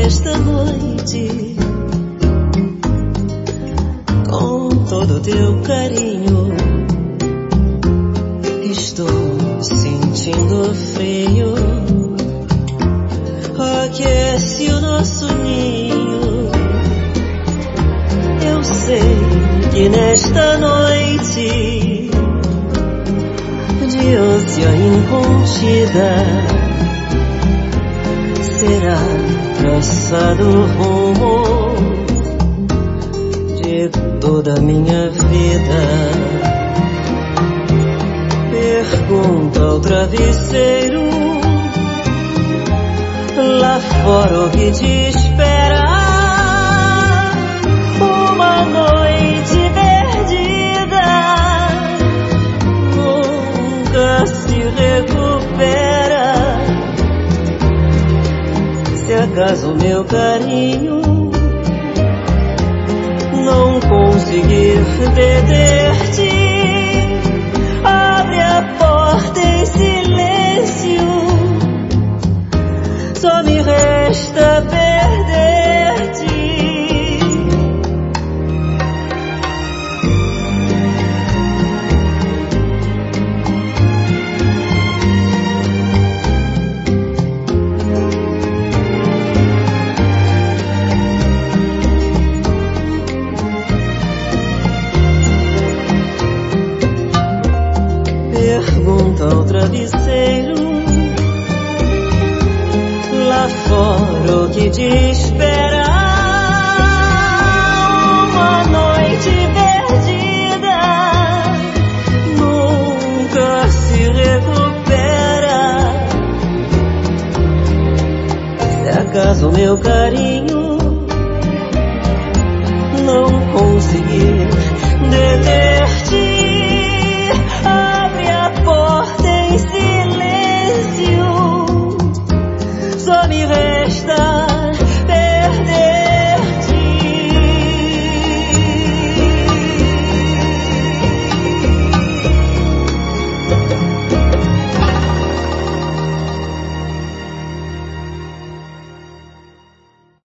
esta noite, com todo o teu carinho, estou sentindo frio. Aquece o nosso ninho. Eu sei que nesta noite de ânsia incontida será traçado o rumo de toda a minha vida. Pergunta ao travesseiro lá fora o que te espera. Uma noite perdida nunca se recupera. Se acaso meu carinho não conseguir deter-te, abre a porta em silêncio. Só me resta perder-te. Pergunta ao travesseiro lá fora o que te espera. Uma noite perdida nunca se recupera. Se acaso meu carinho não conseguir